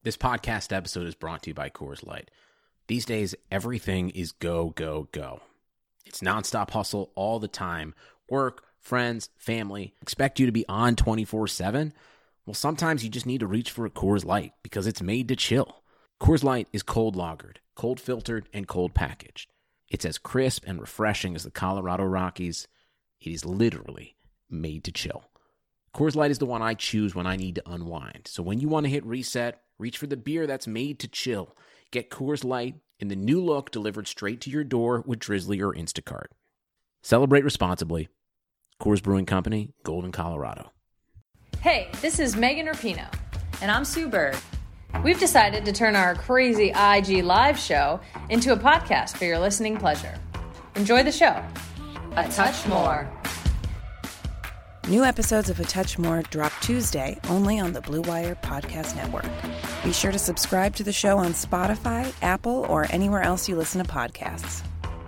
This podcast episode is brought to you by Coors Light. These days, everything is go, go, go. It's nonstop hustle all the time. Work, friends, family, expect you to be on 24/7. Well, sometimes you just need to reach for a Coors Light because it's made to chill. Coors Light is cold lagered, cold filtered, and cold packaged. It's as crisp and refreshing as the Colorado Rockies. It is literally made to chill. Coors Light is the one I choose when I need to unwind. So when you want to hit reset, reach for the beer that's made to chill. Get Coors Light in the new look delivered straight to your door with Drizzly or Instacart. Celebrate responsibly. Coors Brewing Company, Golden, Colorado. Hey, this is Megan Rapinoe. And I'm Sue Bird. We've decided to turn our crazy IG live show into a podcast for your listening pleasure. Enjoy the show. A Touch More. New episodes of A Touch More drop Tuesday only on the Blue Wire Podcast Network. Be sure to subscribe to the show on Spotify, Apple, or anywhere else you listen to podcasts.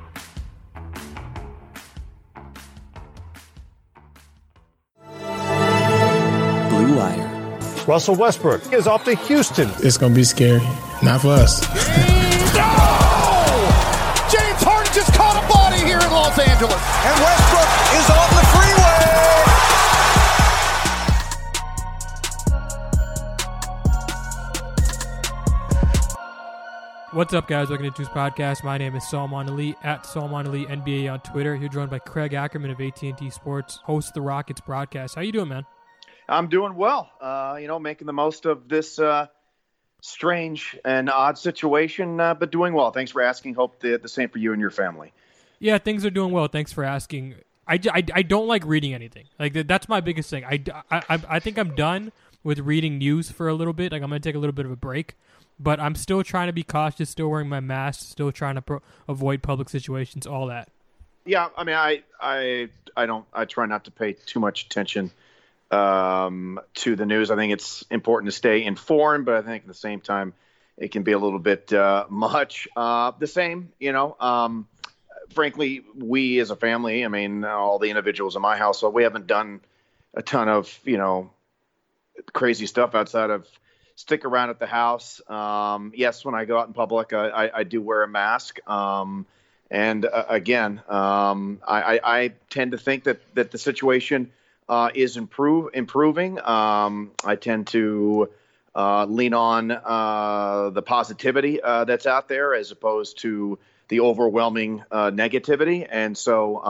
Blue Wire. Russell Westbrook is off to Houston. It's going to be scary. Not for us. No! James Harden just caught a body here in Los Angeles. And Westbrook is on the freeway. What's up, guys? Welcome to Juice Podcast. My name is Salman Ali, at Salman Ali NBA on Twitter. You're joined by Craig Ackerman of AT&T Sports, host of the Rockets broadcast. How you doing, man? I'm doing well. Making the most of this strange and odd situation, but doing well. Thanks for asking. Hope the same for you and your family. Yeah, things are doing well. Thanks for asking. I don't like reading anything. Like that's my biggest thing. I think I'm done with reading news for a little bit. Like I'm gonna take a little bit of a break. But I'm still trying to be cautious, still wearing my mask, still trying to avoid public situations, all that. Yeah, I mean, I try not to pay too much attention to the news. I think it's important to stay informed, but I think at the same time, it can be a little bit much. The same, frankly, we as a family, I mean, all the individuals in my household, we haven't done a ton of, crazy stuff outside of stick around at the house. Yes, when I go out in public, I do wear a mask. I tend to think that the situation is improving. I tend to lean on the positivity that's out there as opposed to the overwhelming negativity. And so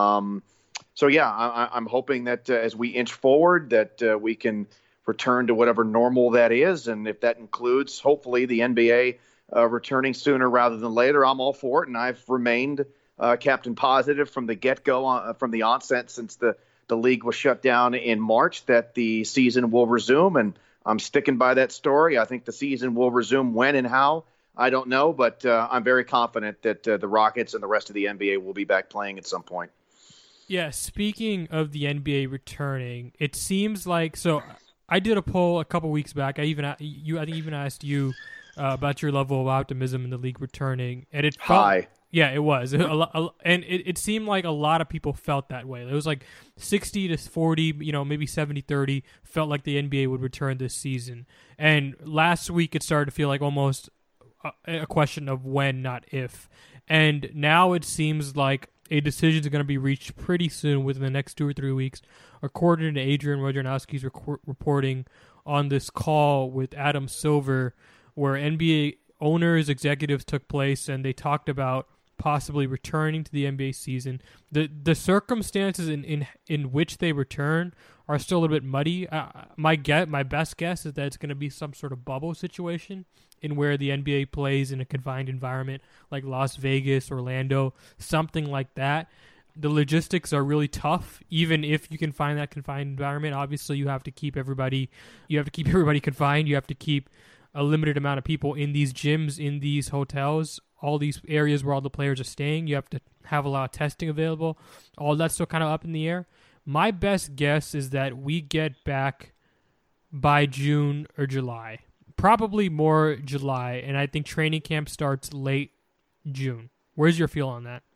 I'm hoping that as we inch forward, that we can return to whatever normal that is. And if that includes, hopefully, the NBA returning sooner rather than later, I'm all for it. And I've remained Captain Positive from the get-go, from the onset since the league was shut down in March, that the season will resume. And I'm sticking by that story. I think the season will resume. When and how, I don't know. But I'm very confident that the Rockets and the rest of the NBA will be back playing at some point. Yeah, speaking of the NBA returning, it seems like so. I did a poll a couple weeks back. I think even asked you about your level of optimism in the league returning, and it felt, high. Yeah, it was, and it seemed like a lot of people felt that way. It was like 60-40, maybe 70-30. Felt like the NBA would return this season, and last week it started to feel like almost a question of when, not if. And now it seems like a decision is going to be reached pretty soon, within the next 2 or 3 weeks, according to Adrian Wojnarowski's reporting on this call with Adam Silver, where NBA owners, executives took place, and they talked about possibly returning to the NBA season. The circumstances in which they return are still a little bit muddy. My best guess is that it's going to be some sort of bubble situation in where the NBA plays in a confined environment like Las Vegas, Orlando, something like that. The logistics are really tough, even if you can find that confined environment. Obviously, you have to keep everybody confined. You have to keep a limited amount of people in these gyms, in these hotels, all these areas where all the players are staying. You have to have a lot of testing available. All that's still kind of up in the air. My best guess is that we get back by June or July. Probably more July, and I think training camp starts late June. Where's your feel on that?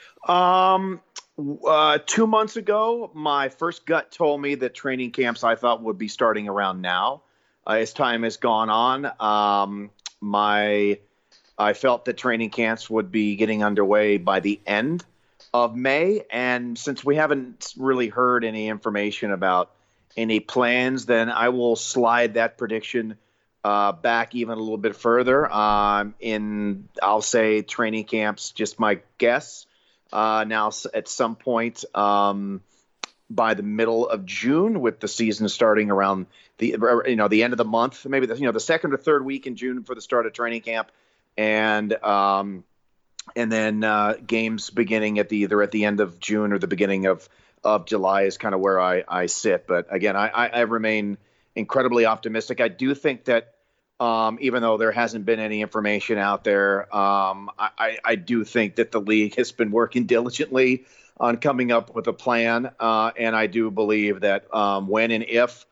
2 months ago, my first gut told me that training camps I thought would be starting around now. as time has gone on. I felt that training camps would be getting underway by the end of May. And since we haven't really heard any information about any plans, then I will slide that prediction back even a little bit further. I'll say training camps, just my guess. Now at some point by the middle of June, with the season starting around the end of the month, maybe the second or third week in June for the start of training camp, and then games beginning either at the end of June or the beginning of July is kind of where I sit. But again, I remain incredibly optimistic. I do think that even though there hasn't been any information out there, I do think that the league has been working diligently on coming up with a plan. And I do believe that when and if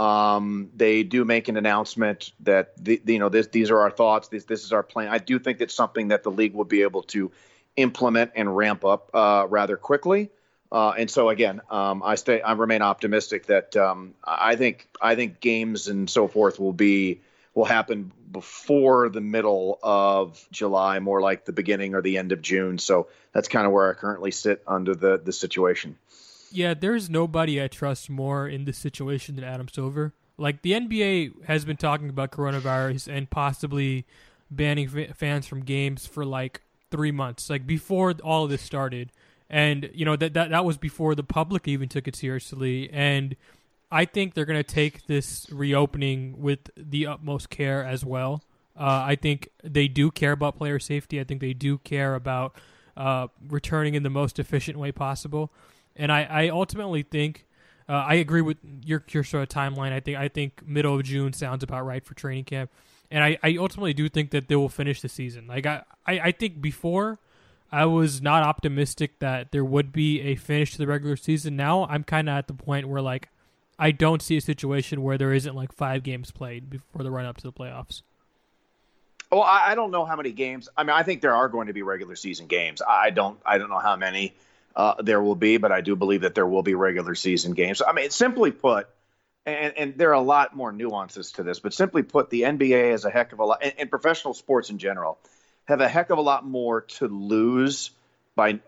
they do make an announcement that these are our thoughts, this is our plan, I do think that's something that the league will be able to implement and ramp up rather quickly. And so again, I remain optimistic that I think games and so forth will happen before the middle of July, more like the beginning or the end of June. So that's kind of where I currently sit under the situation. Yeah, there's nobody I trust more in this situation than Adam Silver. Like, the NBA has been talking about coronavirus and possibly banning fans from games for like 3 months, like before all of this started. And, that was before the public even took it seriously. And I think they're going to take this reopening with the utmost care as well. I think they do care about player safety. I think they do care about returning in the most efficient way possible. And I ultimately think I agree with your sort of timeline. I think middle of June sounds about right for training camp. And I ultimately do think that they will finish the season. Like I think before I was not optimistic that there would be a finish to the regular season. Now I'm kind of at the point where like I don't see a situation where there isn't like 5 games played before the run up to the playoffs. Well, I don't know how many games. I mean, I think there are going to be regular season games. I don't know how many there will be, but I do believe that there will be regular season games. I mean, simply put, and there are a lot more nuances to this, but simply put, the NBA has a heck of a lot, and professional sports in general have a heck of a lot more to lose by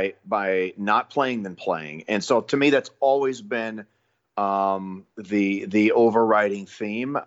not playing than playing. And so to me, that's always been the overriding theme.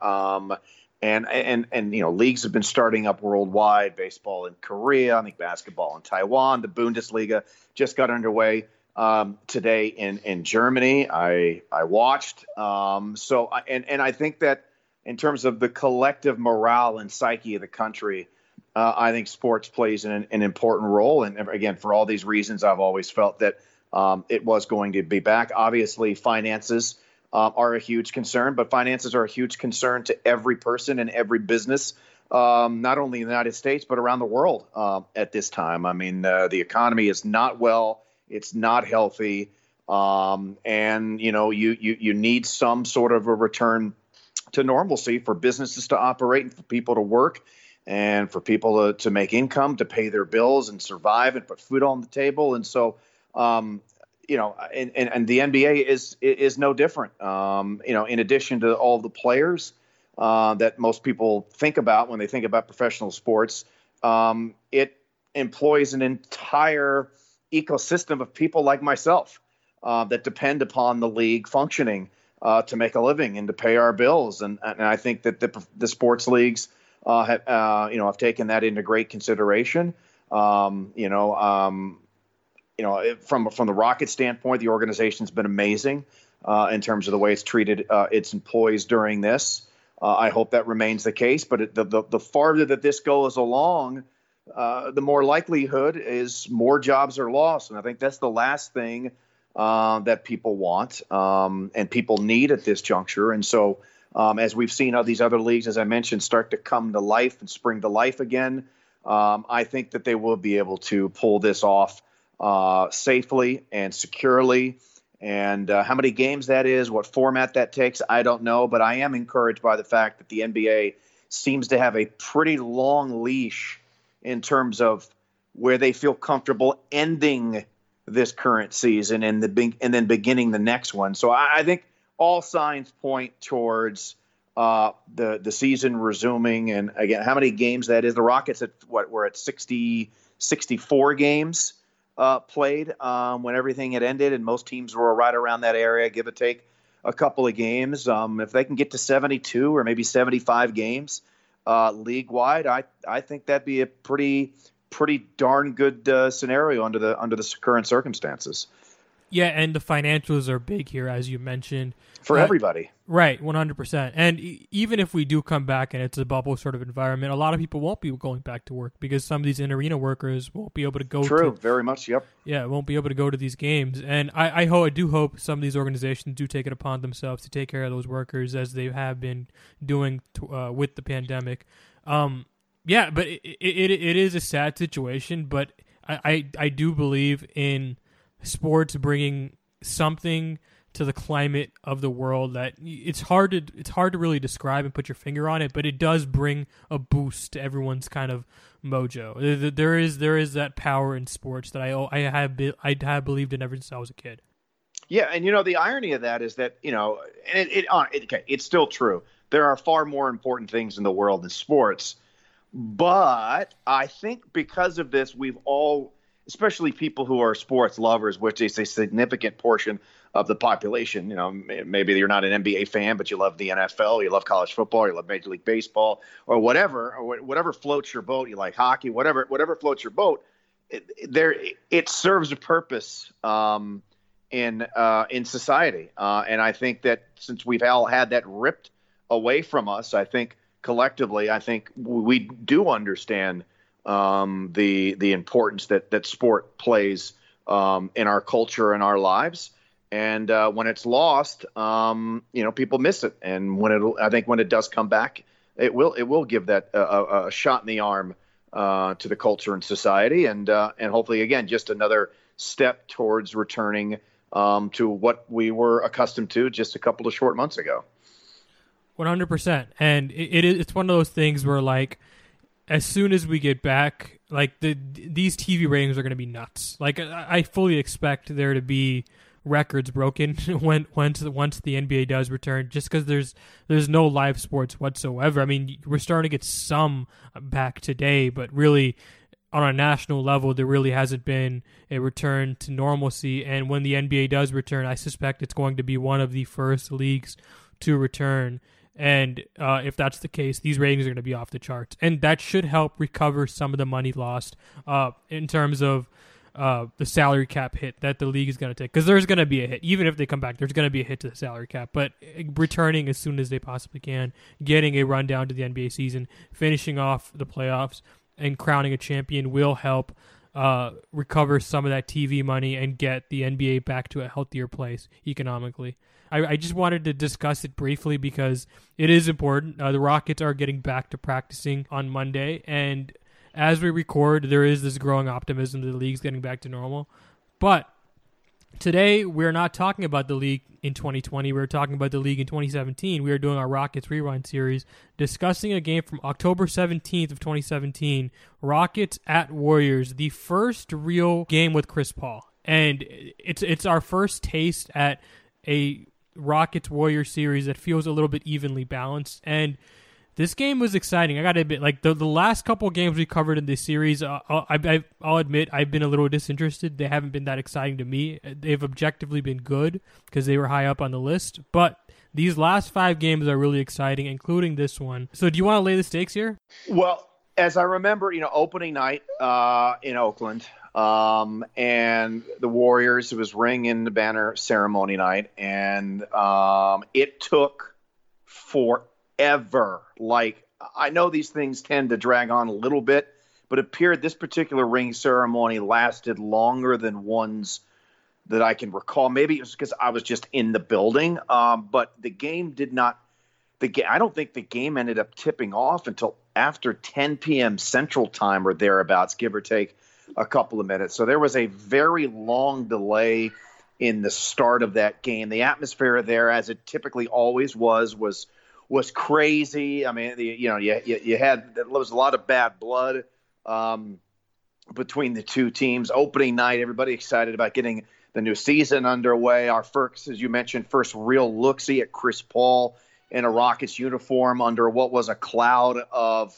And leagues have been starting up worldwide, baseball in Korea, I think basketball in Taiwan, the Bundesliga just got underway today in Germany. I watched. So I think that in terms of the collective morale and psyche of the country, I think sports plays an important role. And again, for all these reasons, I've always felt that it was going to be back. Obviously, finances are a huge concern, but finances are a huge concern to every person and every business, not only in the United States, but around the world at this time. I mean, the economy is not well. It's not healthy. And, you need some sort of a return to normalcy for businesses to operate and for people to work and for people to make income, to pay their bills and survive and put food on the table. And so, and the NBA is no different. In addition to all the players that most people think about when they think about professional sports, it employs an entire ecosystem of people like myself that depend upon the league functioning to make a living and to pay our bills. And I think that the sports leagues have taken that into great consideration. From the Rocket standpoint, the organization's been amazing in terms of the way it's treated its employees during this. I hope that remains the case. But the farther that this goes along, the more likelihood is more jobs are lost. And I think that's the last thing that people want and people need at this juncture. And so as we've seen how these other leagues, as I mentioned, start to come to life and spring to life again, I think that they will be able to pull this off safely and securely. And how many games that is, what format that takes, I don't know. But I am encouraged by the fact that the NBA seems to have a pretty long leash in terms of where they feel comfortable ending this current season and then beginning the next one. So I think all signs point towards the season resuming, and again, how many games that is. The Rockets we're at 64 games played when everything had ended, and most teams were right around that area, give or take a couple of games. If they can get to 72 or maybe 75 games league wide, I think that'd be a pretty darn good scenario under the current circumstances. Yeah, and the financials are big here, as you mentioned. For everybody. Right, 100%. And even if we do come back and it's a bubble sort of environment, a lot of people won't be going back to work because some of these in-arena workers won't be able to go True, very much, yep. Yeah, won't be able to go to these games. And I do hope some of these organizations do take it upon themselves to take care of those workers as they have been doing with the pandemic. Yeah, but it is a sad situation, but I do believe in sports bringing something to the climate of the world that it's hard to really describe and put your finger on it, but it does bring a boost to everyone's kind of mojo. There is that power in sports that I have believed in ever since I was a kid. Yeah, and the irony of that is that it's still true. There are far more important things in the world than sports, but I think because of this, we've all, especially people who are sports lovers, which is a significant portion of the population. Maybe you're not an NBA fan, but you love the NFL, you love college football, you love Major League Baseball, or whatever floats your boat. You like hockey, whatever floats your boat. It serves a purpose in society, and I think that since we've all had that ripped away from us, I think collectively, we do understand the importance that sport plays in our culture and our lives. And when it's lost, people miss it. And I think when it does come back, it will give that a shot in the arm to the culture and society, and hopefully again just another step towards returning to what we were accustomed to just a couple of short months ago. 100%, and it's one of those things where like, as soon as we get back, like these TV ratings are going to be nuts. Like I fully expect there to be records broken once the NBA does return, just because there's no live sports whatsoever. I mean, we're starting to get some back today, but really on a national level, there really hasn't been a return to normalcy. And when the NBA does return, I suspect it's going to be one of the first leagues to return. And if that's the case, these ratings are going to be off the charts. And that should help recover some of the money lost in terms of the salary cap hit that the league is going to take. Because there's going to be a hit. Even if they come back, there's going to be a hit to the salary cap. But returning as soon as they possibly can, getting a rundown to the NBA season, finishing off the playoffs, and crowning a champion will help recover some of that TV money and get the NBA back to a healthier place economically. I just wanted to discuss it briefly because it is important. The Rockets are getting back to practicing on Monday, and as we record, there is this growing optimism that the league's getting back to normal. But today, we're not talking about the league in 2020. We're talking about the league in 2017. We are doing our Rockets Rewind series, discussing a game from October 17th of 2017, Rockets at Warriors, the first real game with Chris Paul. And it's our first taste at a Rockets-Warriors series that feels a little bit evenly balanced. And this game was exciting. I got to admit, like the last couple of games we covered in this series, I'll admit I've been a little disinterested. They haven't been that exciting to me. They've objectively been good because they were high up on the list. But these last 5 games are really exciting, including this one. So do you want to lay the stakes here? Well, as I remember, opening night in Oakland, and the Warriors, it was ring in the banner ceremony night, and it took forever. Like, I know these things tend to drag on a little bit, but it appeared this particular ring ceremony lasted longer than ones that I can recall. Maybe it was because I was just in the building, but the game did not. I don't think the game ended up tipping off until after 10 p.m. Central Time or thereabouts, give or take a couple of minutes. So there was a very long delay in the start of that game. The atmosphere there, as it typically always was crazy. I mean, there was a lot of bad blood between the two teams. Opening night, everybody excited about getting the new season underway. Our first, as you mentioned, first real look-see at Chris Paul in a Rockets uniform under what was a cloud of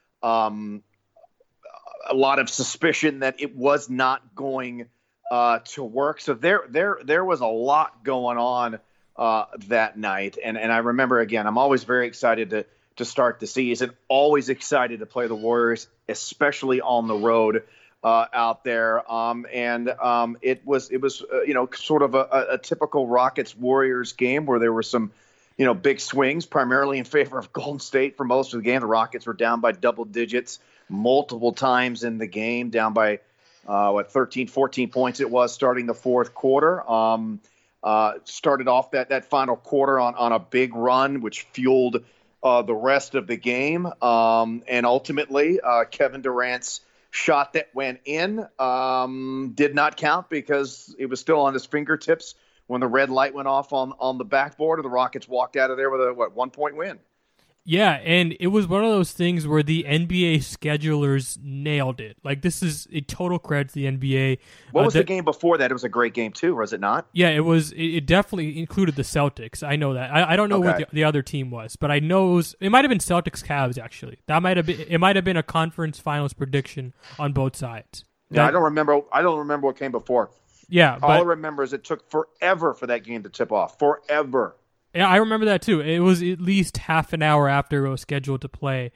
a lot of suspicion that it was not going to work. So there was a lot going on that night. And I remember, again, I'm always very excited to start the season, always excited to play the Warriors, especially on the road out there. It was sort of a typical Rockets Warriors game where there were some, big swings, primarily in favor of Golden State for most of the game. The Rockets were down by double digits multiple times in the game, down by 13, 14 points it was starting the fourth quarter. Started off that final quarter on a big run, which fueled the rest of the game. And ultimately, Kevin Durant's shot that went in did not count because it was still on his fingertips when the red light went off on the backboard, and the Rockets walked out of there with a 1-point win. Yeah, and it was one of those things where the NBA schedulers nailed it. Like, this is a total credit to the NBA. What was the game before that? It was a great game, too, was it not? Yeah, it was. It definitely included the Celtics. I know that. I don't know what the other team was, but I know it might have been Celtics-Cavs, actually. It might have been a conference finals prediction on both sides. Yeah, I don't remember what came before. Yeah, all I remember is it took forever for that game to tip off. Forever. Yeah, I remember that too. It was at least half an hour after it was scheduled to play.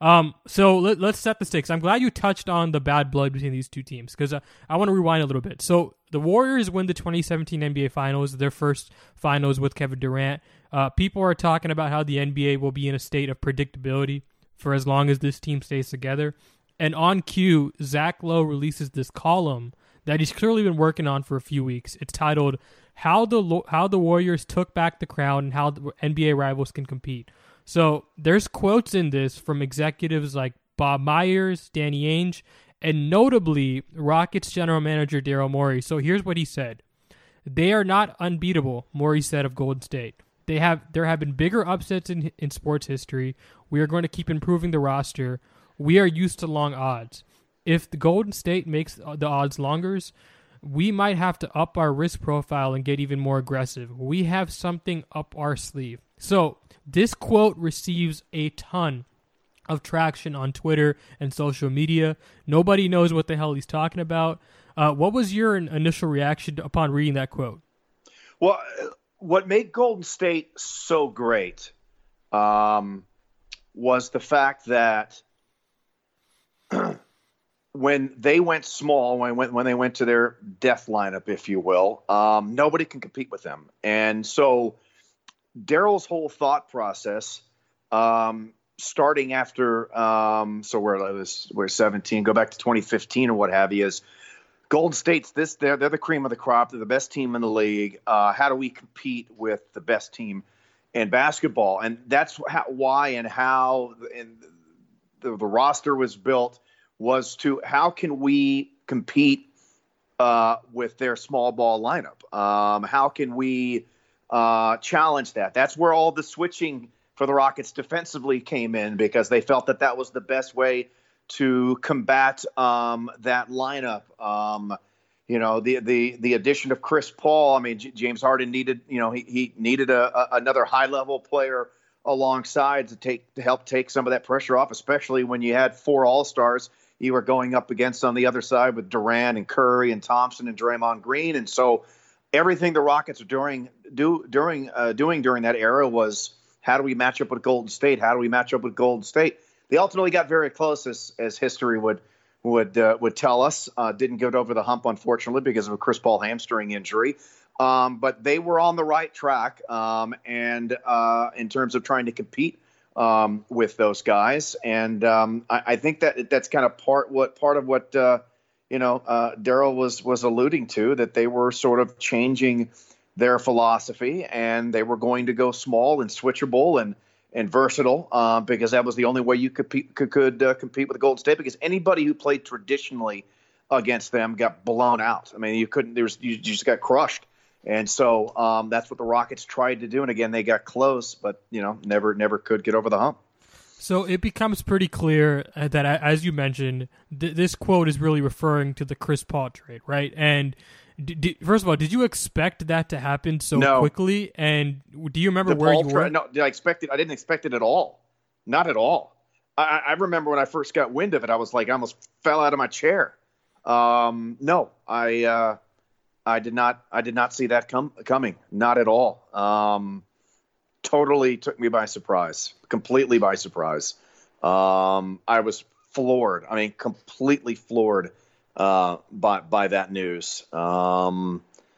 So let's set the stakes. I'm glad you touched on the bad blood between these two teams because I want to rewind a little bit. So the Warriors win the 2017 NBA Finals, their first finals with Kevin Durant. People are talking about how the NBA will be in a state of predictability for as long as this team stays together. And on cue, Zach Lowe releases this column that he's clearly been working on for a few weeks. It's titled How the Warriors Took Back the Crown and How the NBA Rivals Can Compete. So there's quotes in this from executives like Bob Myers, Danny Ainge, and notably Rockets general manager Daryl Morey. So here's what he said. They are not unbeatable, Morey said of Golden State. There have been bigger upsets in sports history. We are going to keep improving the roster. We are used to long odds. If the Golden State makes the odds longer, we might have to up our risk profile and get even more aggressive. We have something up our sleeve. So this quote receives a ton of traction on Twitter and social media. Nobody knows what the hell he's talking about. What was your initial reaction upon reading that quote? Well, what made Golden State so great was the fact that when they went small, when they went to their death lineup, if you will, nobody can compete with them. And so Daryl's whole thought process, starting after, we're 17, go back to 2015 or what have you, is Golden State's they're the cream of the crop. They're the best team in the league. How do we compete with the best team in basketball? And that's why the roster was built, was to how can we compete with their small ball lineup? How can we challenge that? That's where all the switching for the Rockets defensively came in, because they felt that was the best way to combat that lineup. The addition of Chris Paul. I mean, James Harden needed, he needed another high level player alongside to help take some of that pressure off, especially when you had 4 All-Stars you were going up against on the other side with Durant and Curry and Thompson and Draymond Green. And so everything the Rockets are doing during that era was, how do we match up with Golden State? How do we match up with Golden State? They ultimately got very close, as history would tell us. Didn't get over the hump, unfortunately, because of a Chris Paul hamstring injury. But they were on the right track, and in terms of trying to compete with those guys. And I think that's kind of part of what Daryl was alluding to, that they were sort of changing their philosophy, and they were going to go small and switchable and versatile, because that was the only way you could compete with Golden State, because anybody who played traditionally against them got blown out. I mean, you just got crushed. And so that's what the Rockets tried to do. And again, they got close, but never could get over the hump. So it becomes pretty clear that, as you mentioned, this quote is really referring to the Chris Paul trade, right? And First of all, did you expect that to happen so No. quickly? And do you remember where you were? No, I didn't expect it at all. Not at all. I remember when I first got wind of it, I was like, I almost fell out of my chair. No, I did not see that coming. Not at all. Totally took me by surprise. Completely by surprise. I was floored. I mean, completely floored by that news. But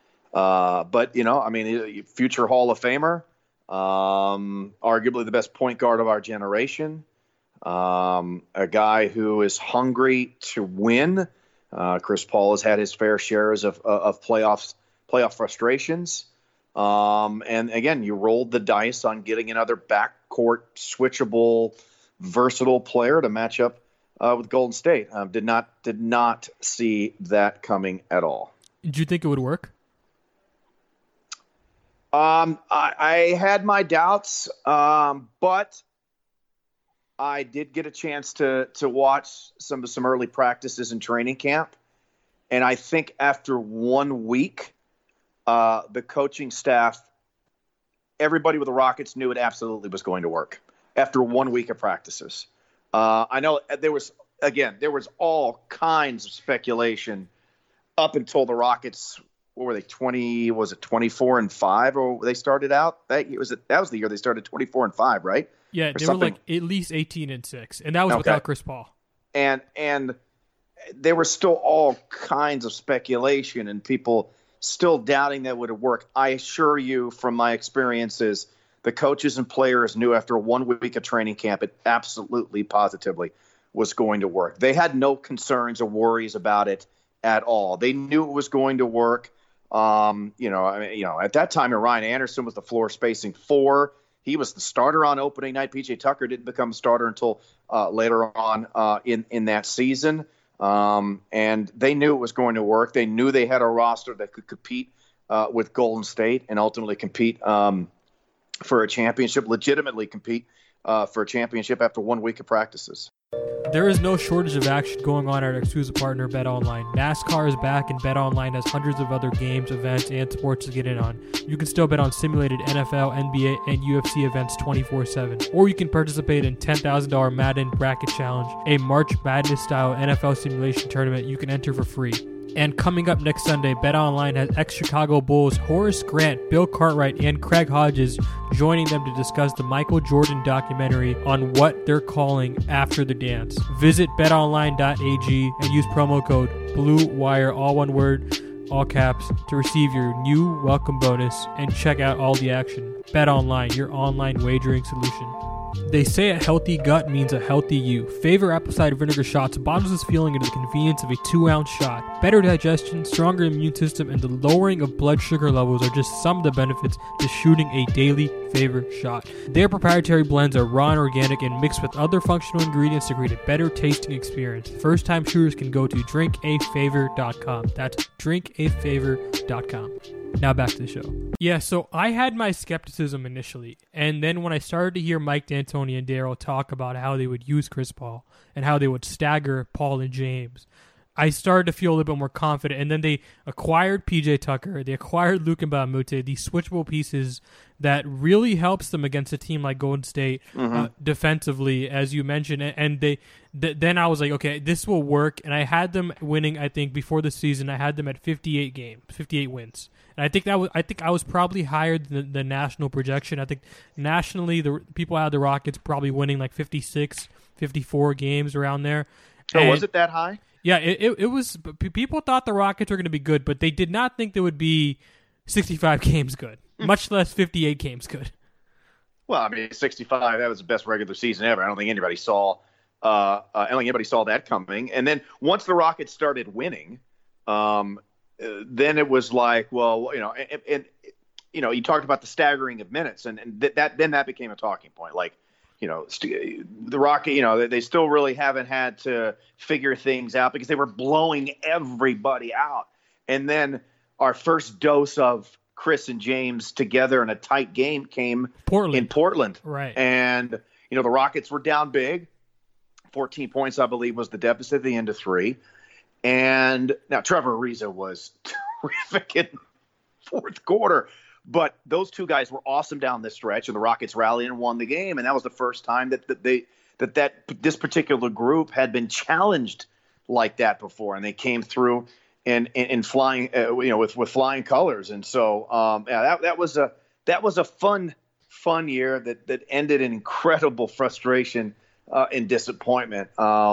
I mean, future Hall of Famer, arguably the best point guard of our generation, a guy who is hungry to win. Chris Paul has had his fair shares of playoff frustrations. And again, you rolled the dice on getting another backcourt switchable, versatile player to match up with Golden State. Did not see that coming at all. Did you think it would work? I had my doubts, but I did get a chance to watch some early practices in training camp, and I think after 1 week, the coaching staff, everybody with the Rockets knew it absolutely was going to work after 1 week of practices. I know there was all kinds of speculation up until the Rockets. What were they? 24-5, or they started out? That was the year they started 24-5, right? Yeah, they were like at least 18-6, and that was without Chris Paul. And there was still all kinds of speculation and people still doubting that would work. I assure you, from my experiences, the coaches and players knew after 1 week of training camp it absolutely, positively was going to work. They had no concerns or worries about it at all. They knew it was going to work. At that time, Ryan Anderson was the floor spacing 4. He was the starter on opening night. PJ Tucker didn't become a starter until later on in that season. And they knew it was going to work. They knew they had a roster that could compete with Golden State and ultimately compete for a championship, legitimately compete for a championship after 1 week of practices. There is no shortage of action going on at our exclusive partner, BetOnline. NASCAR is back, and BetOnline has hundreds of other games, events, and sports to get in on. You can still bet on simulated NFL, NBA, and UFC events 24/7. Or you can participate in $10,000 Madden Bracket Challenge, a March Madness-style NFL simulation tournament you can enter for free. And coming up next Sunday, BetOnline has ex-Chicago Bulls Horace Grant, Bill Cartwright, and Craig Hodges joining them to discuss the Michael Jordan documentary on what they're calling After the Dance. Visit betonline.ag and use promo code BLUEWIRE, all one word, all caps, to receive your new welcome bonus and check out all the action. BetOnline, your online wagering solution. They say a healthy gut means a healthy you. Favor apple cider vinegar shots bottles this feeling into the convenience of a 2-ounce shot. Better digestion, stronger immune system, and the lowering of blood sugar levels are just some of the benefits to shooting a daily Favor shot. Their proprietary blends are raw and organic and mixed with other functional ingredients to create a better tasting experience. First-time shooters can go to drinkafavor.com. That's drinkafavor.com. Now back to the show. Yeah, so I had my skepticism initially, and then when I started to hear Mike D'Antoni and Daryl talk about how they would use Chris Paul and how they would stagger Paul and James, I started to feel a little bit more confident. And then they acquired PJ Tucker, they acquired Luka Mbamute, these switchable pieces that really helps them against a team like Golden State defensively, as you mentioned. And then I was like, okay, this will work. And I had them winning. I think before the season, I had them at 58 wins. And I think I was probably higher than the national projection. I think nationally, the people had the Rockets probably winning like 56, 54 games around there. So was it that high? Yeah, it was. People thought the Rockets were going to be good, but they did not think they would be 65 games good, much less 58 games good. Well, I mean, 65, that was the best regular season ever. I don't think anybody saw that coming. And then once the Rockets started winning, then it was like, well, you talked about the staggering of minutes, and that became a talking point. Like, the Rocket, they still really haven't had to figure things out because they were blowing everybody out. And then our first dose of Chris and James together in a tight game came in Portland. Right. And, the Rockets were down big. 14 points, I believe, was the deficit at the end of 3. And now Trevor Ariza was horrific in fourth quarter. But those two guys were awesome down the stretch, and the Rockets rallied and won the game. And that was the first time that this particular group had been challenged like that before, and they came through in flying, with flying colors. And so, that was a fun year that ended in incredible frustration and disappointment.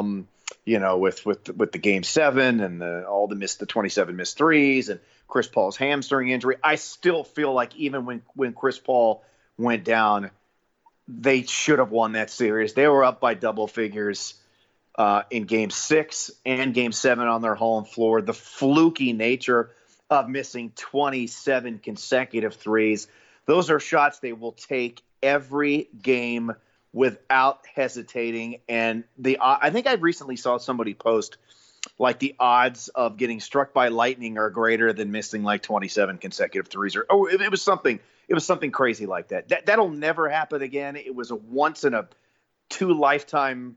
With the Game 7 and the 27 missed threes and Chris Paul's hamstring injury. I still feel like even when Chris Paul went down, they should have won that series. They were up by double figures in Game 6 and Game 7 on their home floor. The fluky nature of missing 27 consecutive threes. Those are shots they will take every game without hesitating. And I think I recently saw somebody post like the odds of getting struck by lightning are greater than missing like 27 consecutive threes. It was something crazy like that. That'll never happen again. It was a once in a two lifetime,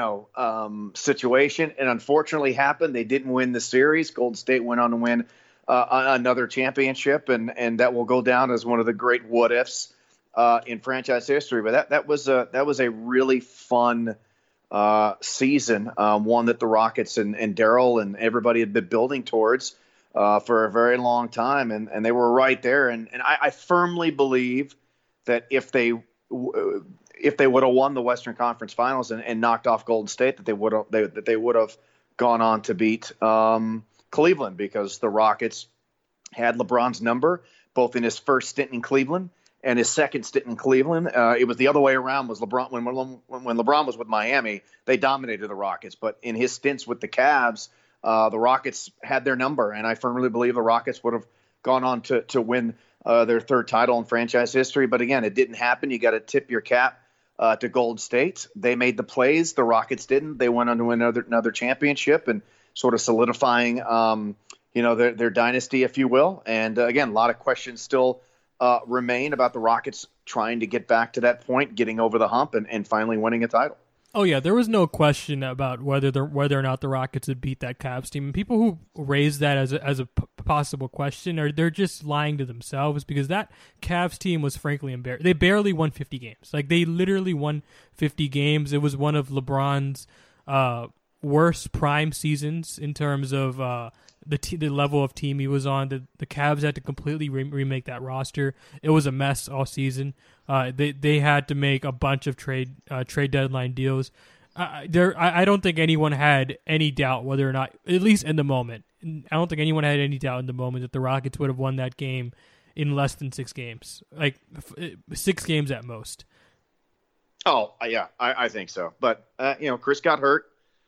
situation, and unfortunately happened. They didn't win the series. Golden State went on to win another championship, and that will go down as one of the great what ifs in franchise history. But that was a really fun season, one that the Rockets and Daryl and everybody had been building towards for a very long time, and they were right there. And I firmly believe that if they would have won the Western Conference Finals and knocked off Golden State, that they would have gone on to beat Cleveland, because the Rockets had LeBron's number both in his first stint in Cleveland and his second stint in Cleveland. It was the other way around. Was LeBron when LeBron was with Miami, they dominated the Rockets, but in his stints with the Cavs, the Rockets had their number, and I firmly believe the Rockets would have gone on to win their third title in franchise history. But again, it didn't happen. You got to tip your cap to Golden State. They made the plays. The Rockets didn't. They went on to win another championship and sort of solidifying, their dynasty, if you will. And again, a lot of questions still remain about the Rockets trying to get back to that point, getting over the hump, and finally winning a title. Oh yeah, there was no question about whether or not the Rockets would beat that Cavs team. And people who raise that as a possible question they're just lying to themselves, because that Cavs team was frankly embarrassed. They barely won 50 games. Like, they literally won 50 games. It was one of LeBron's worst prime seasons in terms of the level of team he was on. The Cavs had to completely remake that roster. It was a mess all season. They had to make a bunch of trade deadline deals. I don't think anyone had any doubt whether or not, at least in the moment, I don't think anyone had any doubt in the moment that the Rockets would have won that game in less than 6 games, like 6 games at most. Oh yeah, I think so. But Chris got hurt,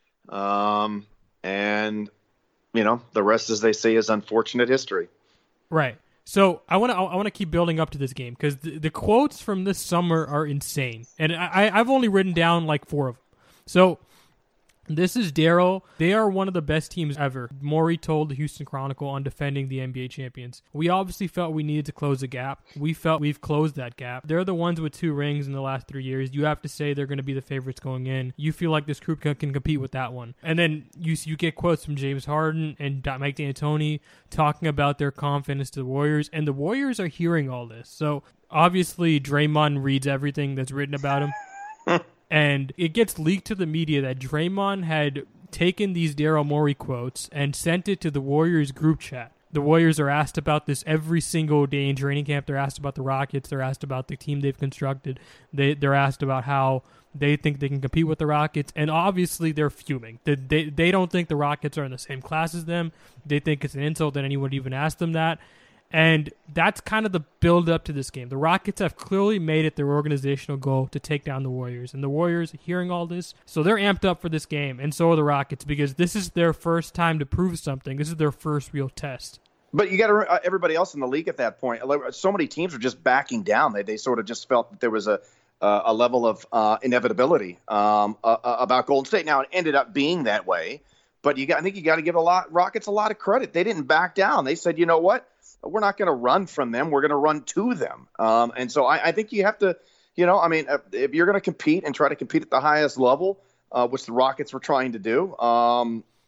and the rest, as they say, is unfortunate history. Right. So I want to keep building up to this game, because the quotes from this summer are insane, and I've only written down like 4 of them. So this is Daryl. They are one of the best teams ever. Morey told the Houston Chronicle on defending the NBA champions. We obviously felt we needed to close the gap. We felt we've closed that gap. They're the ones with 2 rings in the last 3 years. You have to say they're going to be the favorites going in. You feel like this group can compete with that one. And then you get quotes from James Harden and Mike D'Antoni talking about their confidence to the Warriors. And the Warriors are hearing all this. So obviously Draymond reads everything that's written about him. And it gets leaked to the media that Draymond had taken these Daryl Morey quotes and sent it to the Warriors group chat. The Warriors are asked about this every single day in training camp. They're asked about the Rockets. They're asked about the team they've constructed. They're asked about how they think they can compete with the Rockets. And obviously they're fuming. They don't think the Rockets are in the same class as them. They think it's an insult that anyone would even ask them that. And that's kind of the build-up to this game. The Rockets have clearly made it their organizational goal to take down the Warriors. And the Warriors are hearing all this, so they're amped up for this game. And so are the Rockets, because this is their first time to prove something. This is their first real test. But you got to everybody else in the league at that point. So many teams were just backing down. They sort of just felt that there was a level of inevitability about Golden State. Now, it ended up being that way. But I think you got to give Rockets a lot of credit. They didn't back down. They said, you know what? We're not going to run from them. We're going to run to them. And so I think you have to, if you're going to compete and try to compete at the highest level, which the Rockets were trying to do,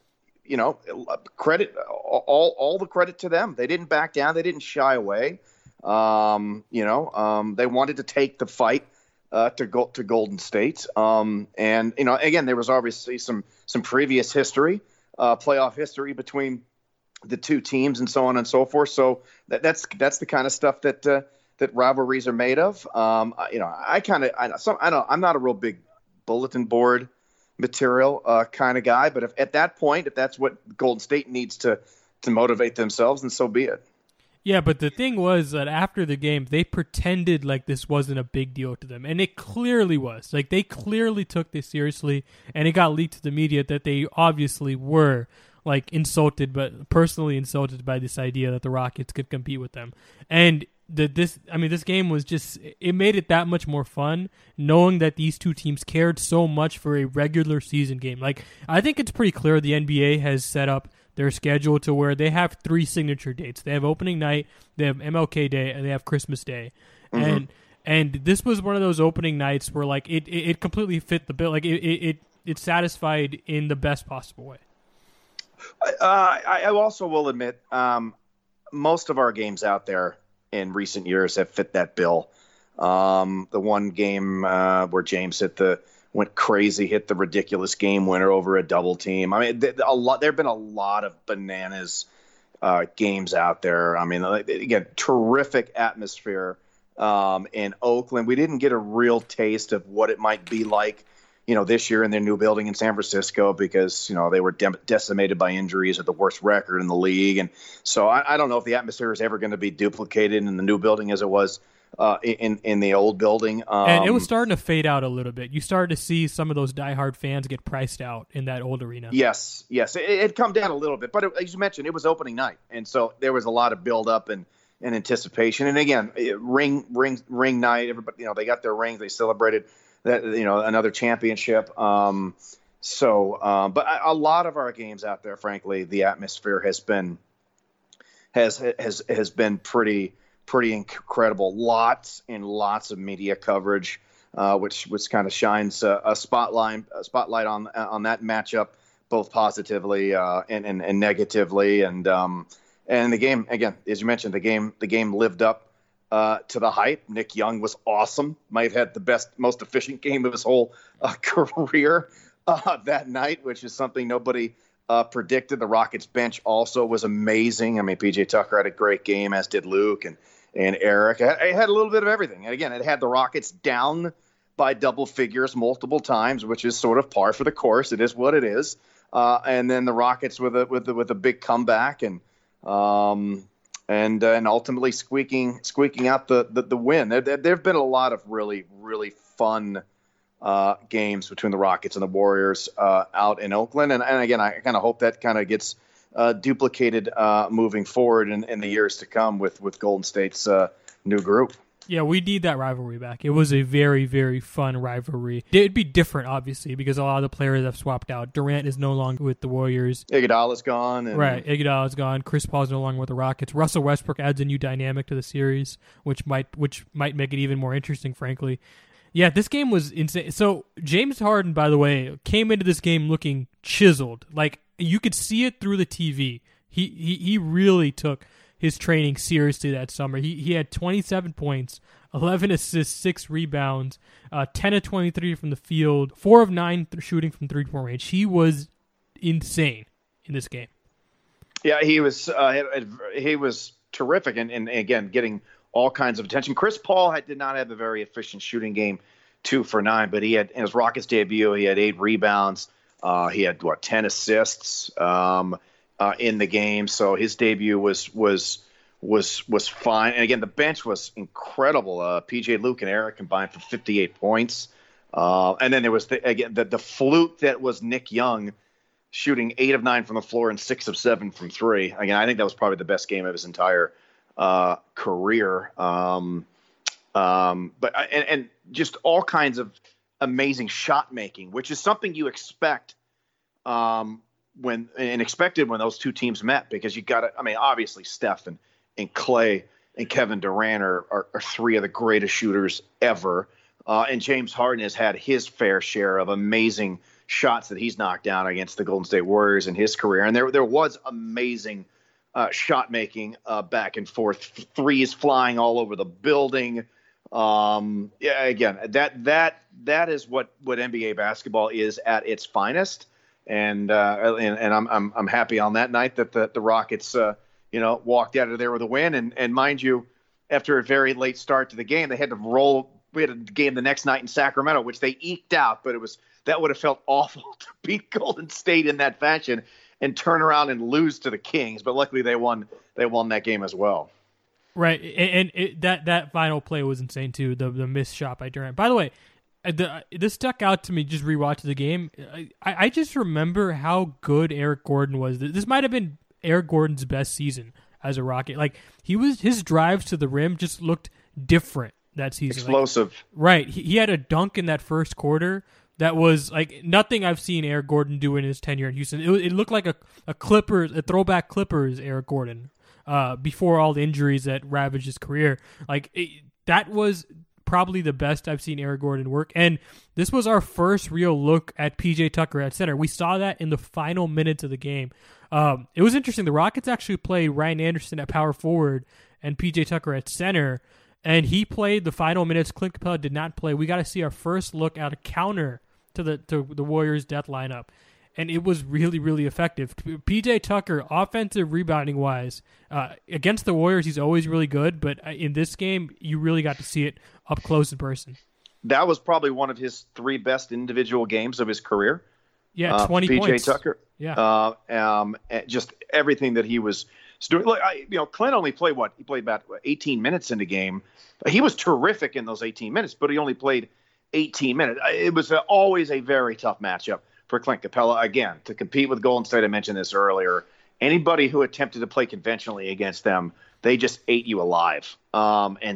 credit, all the credit to them. They didn't back down. They didn't shy away. They wanted to take the fight to Golden State. And again, there was obviously some previous history, playoff history between the two teams, and so on and so forth. So that's the kind of stuff that rivalries are made of. I'm not a real big bulletin board material kind of guy, but at that point, if that's what Golden State needs to motivate themselves, then so be it. Yeah, but the thing was that after the game, they pretended like this wasn't a big deal to them, and it clearly was. Like, they clearly took this seriously, and it got leaked to the media that they obviously were personally insulted by this idea that the Rockets could compete with them. And this game was just, it made it that much more fun knowing that these two teams cared so much for a regular season game. Like, I think it's pretty clear the NBA has set up their schedule to where they have 3 signature dates. They have opening night, they have MLK Day, and they have Christmas Day. Mm-hmm. And this was one of those opening nights where like it completely fit the bill. Like it satisfied in the best possible way. I also will admit, most of our games out there in recent years have fit that bill. The one game where James went crazy, hit the ridiculous game winner over a double team. I mean, there have been a lot of bananas games out there. I mean, again, terrific atmosphere in Oakland. We didn't get a real taste of what it might be like, this year in their new building in San Francisco, because, they were decimated by injuries at the worst record in the league. And so I don't know if the atmosphere is ever going to be duplicated in the new building as it was in the old building. And it was starting to fade out a little bit. You started to see some of those diehard fans get priced out in that old arena. Yes. It had come down a little bit. But as you mentioned, it was opening night. And so there was a lot of build-up and anticipation. And again, ring night, everybody, they got their rings. They celebrated that, another championship. But a lot of our games out there, frankly, the atmosphere has been pretty incredible. Lots and lots of media coverage, which kind of shines a spotlight on that matchup, both positively and negatively. And the game, again, as you mentioned, the game lived up to the hype. Nick Young was awesome. Might have had the most efficient game of his whole career that night, which is something nobody predicted. The Rockets bench also was amazing. I mean, PJ Tucker had a great game, as did Luke and Eric. It had a little bit of everything. And again, it had the Rockets down by double figures multiple times, which is sort of par for the course. It is what it is. And then the Rockets with a big comeback and ultimately squeaking out the win. There've been a lot of really, really fun games between the Rockets and the Warriors out in Oakland. And again, I kind of hope that kind of gets duplicated moving forward in the years to come with Golden State's new group. Yeah, we need that rivalry back. It was a very, very fun rivalry. It'd be different, obviously, because a lot of the players have swapped out. Durant is no longer with the Warriors. Iguodala's gone. Right, Iguodala's gone. Chris Paul's no longer with the Rockets. Russell Westbrook adds a new dynamic to the series, which might make it even more interesting, frankly. Yeah, this game was insane. So James Harden, by the way, came into this game looking chiseled. Like, you could see it through the TV. He really took his training seriously that summer. He had 27 points, 11 assists, 6 rebounds, 10 of 23 from the field, 4 of 9 shooting from three-point range. He was insane in this game. Yeah, he was terrific, and again, getting all kinds of attention. Chris Paul did not have a very efficient shooting game, 2 for 9, but he had, in his Rockets debut, he had 8 rebounds. He had 10 assists in the game, so his debut was fine. And again, the bench was incredible. PJ, Luke, and Eric combined for 58 points. And then there was the flute that was Nick Young, shooting 8 of 9 from the floor and 6 of 7 from 3. Again, I think that was probably the best game of his entire career. But just all kinds of amazing shot making, which is something you expect when those two teams met, because you got to, obviously Steph and Clay and Kevin Durant are 3 of the greatest shooters ever. And James Harden has had his fair share of amazing shots that he's knocked down against the Golden State Warriors in his career. And there was amazing shot making back and forth, threes flying all over the building. Again, that is what NBA basketball is at its finest. And I'm happy on that night that the Rockets walked out of there with a win. And mind you, after a very late start to the game, they had to roll. We had a game the next night in Sacramento, which they eked out, but that would have felt awful to beat Golden State in that fashion and turn around and lose to the Kings. But luckily they won that game as well. Right. And that final play was insane too. The missed shot by Durant. By the way, this stuck out to me just rewatching the game. I just remember how good Eric Gordon was. This might have been Eric Gordon's best season as a Rocket. Like his drives to the rim just looked different that season. Explosive. Right. He had a dunk in that first quarter that was like nothing I've seen Eric Gordon do in his tenure in Houston. It looked like a throwback Clippers Eric Gordon before all the injuries that ravaged his career. That was probably the best I've seen Eric Gordon work. And this was our first real look at PJ Tucker at center. We saw that in the final minutes of the game. It was interesting. The Rockets actually played Ryan Anderson at power forward and PJ Tucker at center. And he played the final minutes. Clint Capella did not play. We got to see our first look at a counter to the Warriors' death lineup. And it was really, really effective. PJ Tucker, offensive rebounding-wise, against the Warriors, he's always really good. But in this game, you really got to see it up close in person. That was probably one of his 3 best individual games of his career. Yeah, 20 PJ points. Tucker. Yeah. Just everything that he was doing. Look, Clint only played He played about 18 minutes in the game. He was terrific in those 18 minutes, but he only played 18 minutes. It was always a very tough matchup for Clint Capella. Again, to compete with Golden State, I mentioned this earlier, anybody who attempted to play conventionally against them, they just ate you alive. And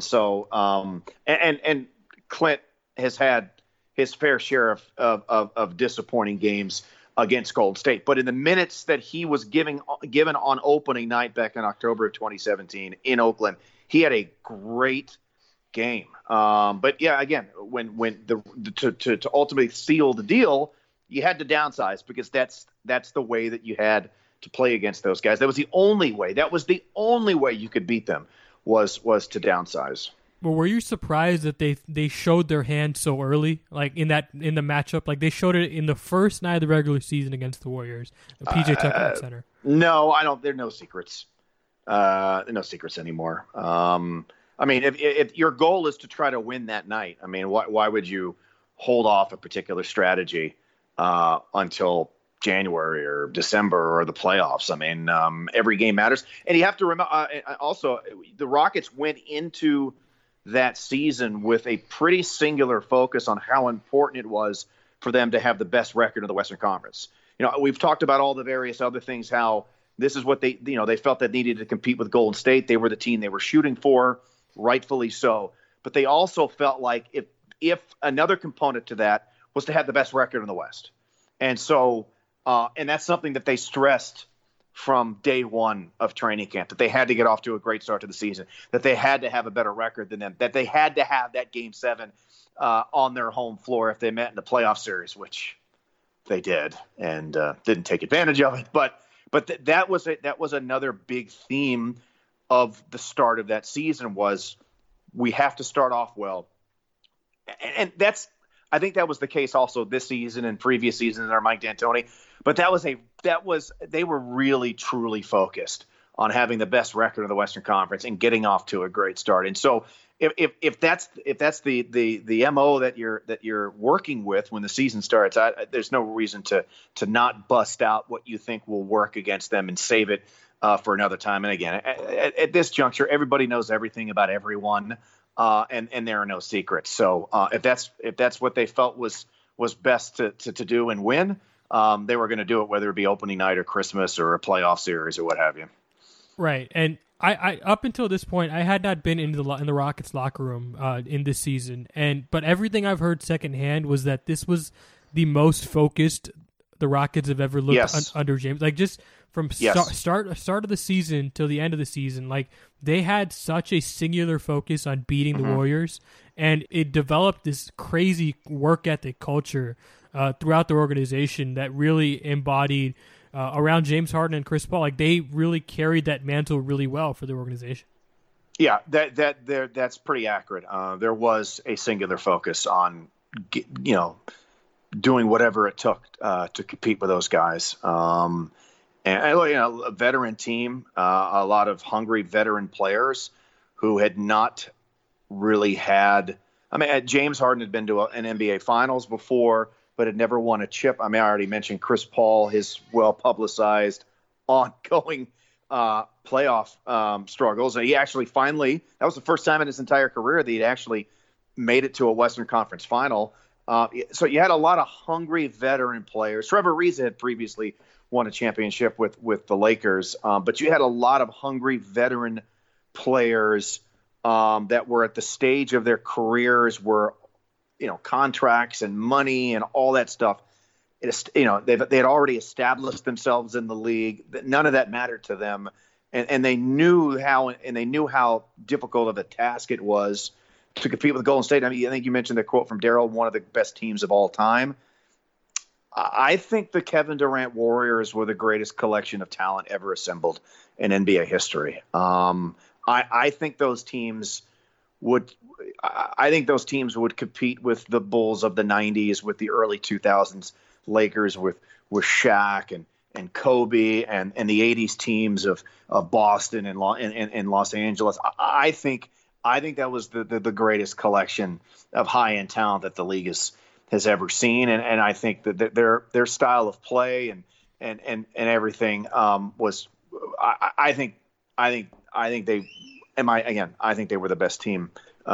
Clint has had his fair share of disappointing games against Golden State. But in the minutes that he was given on opening night back in October of 2017 in Oakland, he had a great game. But yeah, again, when to ultimately seal the deal, you had to downsize because that's the way that you had to play against those guys. That was the only way. That was the only way you could beat them was to downsize. Well, were you surprised that they showed their hand so early, like in the matchup? Like they showed it in the first night of the regular season against the Warriors. PJ Tucker at center. No, I don't. There are no secrets. There are no secrets anymore. I mean, if your goal is to try to win that night, I mean, why would you hold off a particular strategy until January or December or the playoffs? I mean, every game matters, and you have to remember. Also, the Rockets went into that season with a pretty singular focus on how important it was for them to have the best record in the Western Conference. We've talked about all the various other things, how this is what they felt that needed to compete with Golden State. They were the team they were shooting for, rightfully so. But they also felt like if another component to that was to have the best record in the West. And so, and that's something that they stressed from day one of training camp, that they had to get off to a great start to the season, that they had to have a better record than them, that they had to have that Game 7 on their home floor if they met in the playoff series, which they did, and didn't take advantage of it. But that was another big theme of the start of that season was we have to start off well. And I think that was the case also this season and previous seasons under Mike D'Antoni. But they were really truly focused on having the best record of the Western Conference and getting off to a great start. And so if that's the MO that you're working with when the season starts, there's no reason to not bust out what you think will work against them and save it for another time. And again, at this juncture, everybody knows everything about everyone. And there are no secrets. So if that's what they felt was best to do and win, they were going to do it, whether it be opening night or Christmas or a playoff series or what have you. Right. And I up until this point, I had not been in the Rockets locker room in this season. But everything I've heard secondhand was that this was the most focused the Rockets have ever looked under James. Like just from start of the season till the end of the season, like they had such a singular focus on beating the Warriors, and it developed this crazy work ethic culture throughout the organization that really embodied around James Harden and Chris Paul. Like, they really carried that mantle really well for the organization. Yeah, that's pretty accurate. There was a singular focus on, doing whatever it took to compete with those guys. And a veteran team, a lot of hungry veteran players who had not really had. I mean, James Harden had been to an NBA Finals before, but had never won a chip. I mean, I already mentioned Chris Paul, his well-publicized, ongoing playoff struggles. And he actually finally, that was the first time in his entire career that he'd actually made it to a Western Conference final. So you had a lot of hungry veteran players. Trevor Ariza had previously won a championship with the Lakers, but you had a lot of hungry veteran players that were at the stage of their careers where, contracts and money and all that stuff, they had already established themselves in the league. None of that mattered to them, and they knew how difficult of a task it was to compete with Golden State. I mean, I think you mentioned the quote from Daryl, one of the best teams of all time. I think the Kevin Durant Warriors were the greatest collection of talent ever assembled in NBA history. I think those teams would compete with the Bulls of the 90s, with the early 2000s Lakers, with Shaq and Kobe and the 80s teams of Boston and Los Angeles. I think that was the greatest collection of high-end talent that the league has ever seen, and I think that their style of play and everything was. I think they were the best team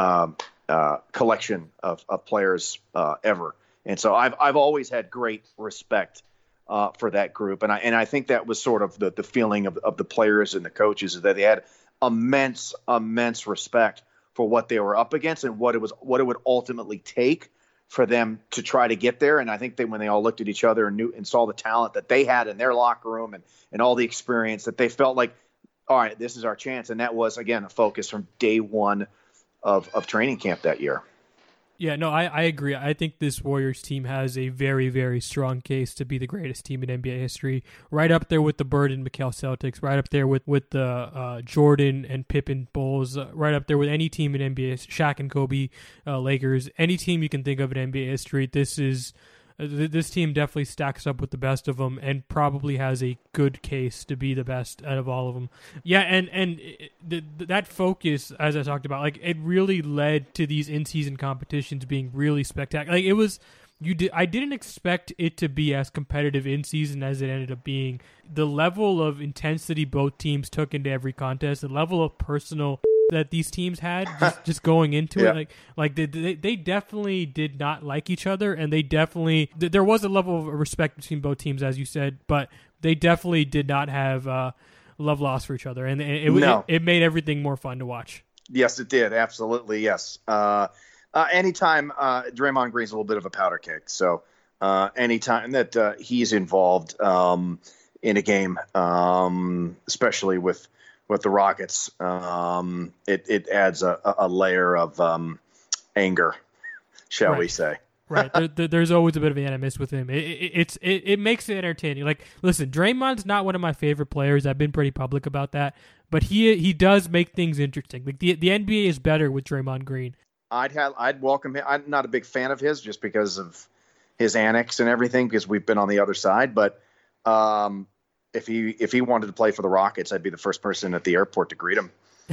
collection of players ever, and so I've always had great respect for that group, and I think that was sort of the feeling of the players and the coaches, is that they had immense respect for what they were up against and what it would ultimately take for them to try to get there. And I think that when they all looked at each other and saw the talent that they had in their locker room and all the experience, that they felt like, all right, this is our chance. And that was, again, a focus from day one of training camp that year. Yeah, no, I agree. I think this Warriors team has a very, very strong case to be the greatest team in NBA history. Right up there with the Bird and McHale Celtics. Right up there with the Jordan and Pippen Bulls. Right up there with any team in NBA, Shaq and Kobe Lakers. Any team you can think of in NBA history. This team definitely stacks up with the best of them and probably has a good case to be the best out of all of them. Yeah, and that focus, as I talked about, like, it really led to these in-season competitions being really spectacular. Like, it was, I didn't expect it to be as competitive in-season as it ended up being. The level of intensity both teams took into every contest, the level of personal that these teams had just going into it, like they definitely did not like each other, and they definitely, there was a level of respect between both teams, as you said, but they definitely did not have love lost for each other, and it made everything more fun to watch. Yes, it did, absolutely, yes. Anytime Draymond Green's a little bit of a powder keg, so anytime that he's involved in a game, especially with the Rockets, it adds a layer of anger, shall we say. Right. There's always a bit of animus with him. It makes it entertaining. Like, listen, Draymond's not one of my favorite players. I've been pretty public about that. But he does make things interesting. Like, the NBA is better with Draymond Green. I'd welcome him. I'm not a big fan of his just because of his antics and everything, because we've been on the other side. But if he wanted to play for the Rockets, I'd be the first person at the airport to greet him.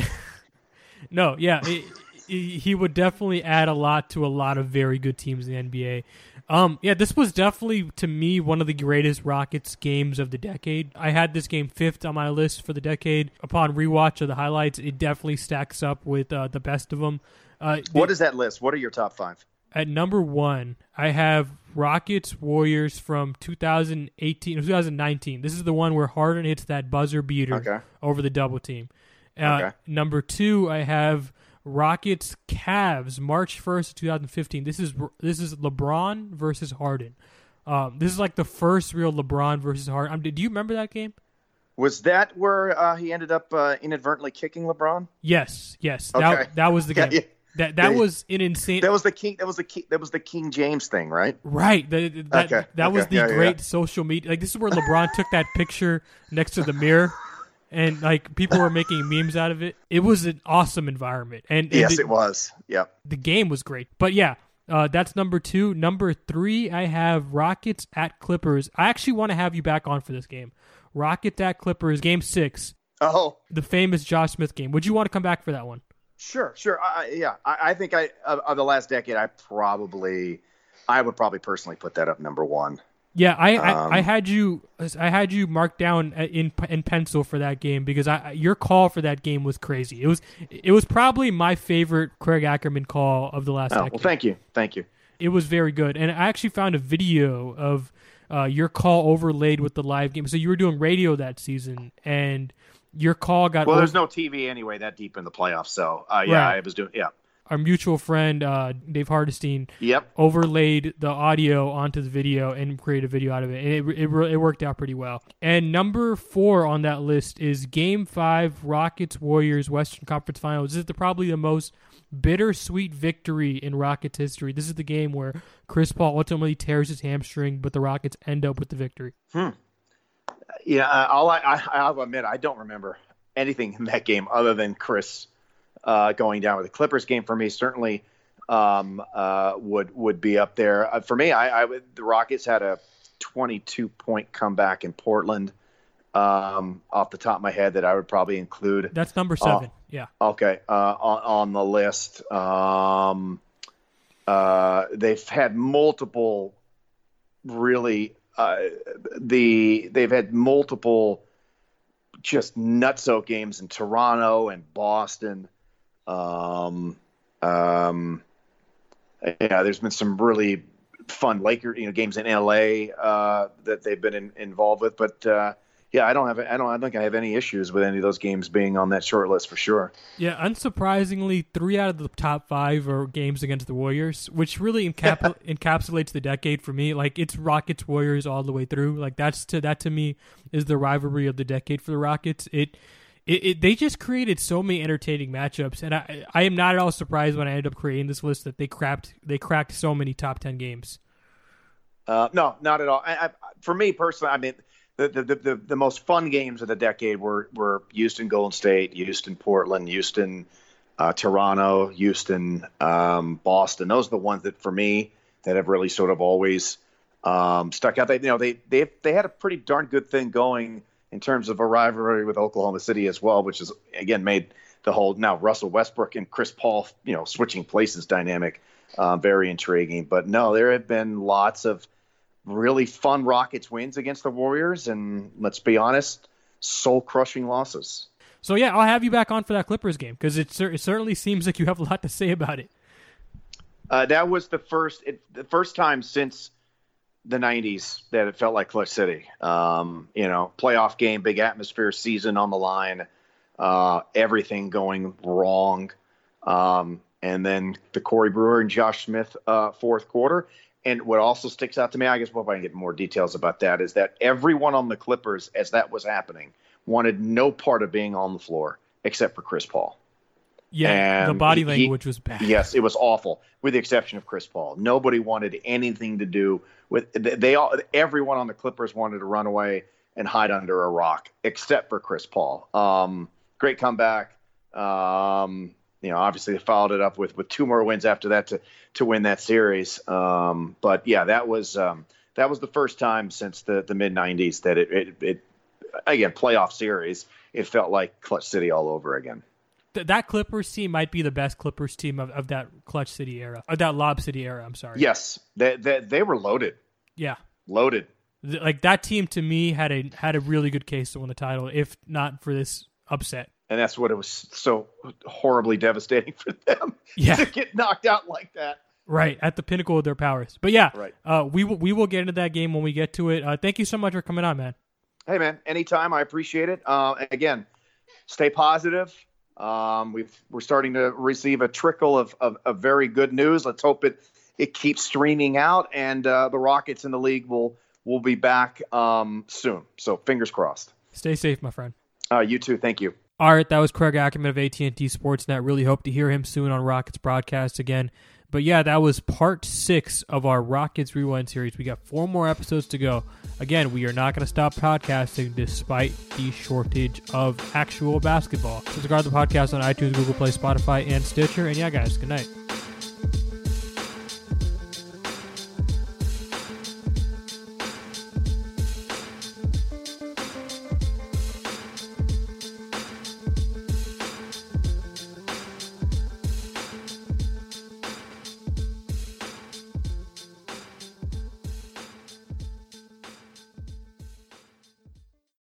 No, yeah, he would definitely add a lot to a lot of very good teams in the NBA. Yeah, this was definitely, to me, one of the greatest Rockets games of the decade. I had this game 5th on my list for the decade. Upon rewatch of the highlights, it definitely stacks up with the best of them. What is that list? What are your top 5? At number 1, I have Rockets Warriors from 2019. This is the one where Harden hits that buzzer beater over the double team. Number 2, I have Rockets Cavs March 1st, 2015. This is LeBron versus Harden. This is like the first real LeBron versus Harden. Do you remember that game? Was that where he ended up inadvertently kicking LeBron? Yes. Okay. That was the game. That was an insane. That was the King James thing, right? Right. That was the great social media. Like, this is where LeBron took that picture next to the mirror, and like people were making memes out of it. It was an awesome environment, and yes, it was. Yep. The game was great, but yeah. That's number 2. Number 3, I have Rockets at Clippers. I actually want to have you back on for this game. Rockets at Clippers, Game 6. Oh. The famous Josh Smith game. Would you want to come back for that one? Sure. I think of the last decade, I would probably personally put that up number 1. Yeah, I had you marked down in pencil for that game because your call for that game was crazy. It was probably my favorite Craig Ackerman call of the last decade. Well, thank you. It was very good, and I actually found a video of your call overlaid with the live game. So you were doing radio that season, and your call got. Well, there's no TV anyway that deep in the playoffs, so right. I was doing. Our mutual friend, Dave Hardestein, yep, overlaid the audio onto the video and created a video out of it. And it worked out pretty well. And number 4 on that list is Game 5, Rockets-Warriors Western Conference Finals. This is probably the most bittersweet victory in Rockets history. This is the game where Chris Paul ultimately tears his hamstring, but the Rockets end up with the victory. Yeah, I'll admit, I don't remember anything in that game other than Chris going down with the Clippers game. For me, certainly would be up there. For me, the Rockets had a 22-point comeback in Portland off the top of my head that I would probably include. That's number 7. Yeah. Okay. On the list. They've had multiple really they've had multiple just nutso games in Toronto and Boston. There's been some really fun Lakers, games in LA that they've been involved with, but I don't think I have any issues with any of those games being on that short list for sure. Yeah, unsurprisingly, 3 out of the top 5 are games against the Warriors, which really encapsulates the decade for me. Like, it's Rockets Warriors all the way through. Like, that to me is the rivalry of the decade for the Rockets. They just created so many entertaining matchups, and I am not at all surprised when I ended up creating this list that they cracked so many top 10 games. No, not at all. For me personally, I mean, the most fun games of the decade were Houston, Golden State, Houston, Portland, Houston, Toronto, Houston, Boston. Those are the ones that for me that have really sort of always stuck out. They had a pretty darn good thing going in terms of a rivalry with Oklahoma City as well, which has again made the whole now Russell Westbrook and Chris Paul switching places dynamic very intriguing. But no, there have been lots of really fun Rockets wins against the Warriors, and let's be honest, soul-crushing losses. So yeah, I'll have you back on for that Clippers game because it certainly seems like you have a lot to say about it. That was the first time since the 90s that it felt like Clutch City. Playoff game, big atmosphere, season on the line, everything going wrong, and then the Corey Brewer and Josh Smith fourth quarter. And what also sticks out to me, I guess if I can get more details about that, is that everyone on the Clippers, as that was happening, wanted no part of being on the floor except for Chris Paul. Yeah, and the body language was bad. Yes, it was awful, with the exception of Chris Paul. Nobody wanted anything to do with everyone on the Clippers wanted to run away and hide under a rock, except for Chris Paul. Great comeback. Obviously they followed it up with 2 more wins after that to win that series. But yeah, that was the first time since the mid 90s that it again, playoff series, it felt like Clutch City all over again. That Clippers team might be the best Clippers team of that Clutch City era, of that Lob City era. I'm sorry. Yes, they were loaded. Yeah, loaded. Like that team to me had a really good case to win the title, if not for this upset. And that's what it was so horribly devastating for them to get knocked out like that. Right, at the pinnacle of their powers. But yeah, right. We will get into that game when we get to it. Thank you so much for coming on, man. Hey, man, anytime. I appreciate it. Again, stay positive. We're starting to receive a trickle of very good news. Let's hope it keeps streaming out, and the Rockets in the league will be back soon. So fingers crossed. Stay safe, my friend. You too. Thank you. All right, that was Craig Ackerman of AT&T Sportsnet. Really hope to hear him soon on Rockets broadcast again. But yeah, that was part 6 of our Rockets Rewind series. We got 4 more episodes to go. Again, we are not going to stop podcasting despite the shortage of actual basketball. Subscribe to the podcast on iTunes, Google Play, Spotify, and Stitcher. And yeah, guys, good night.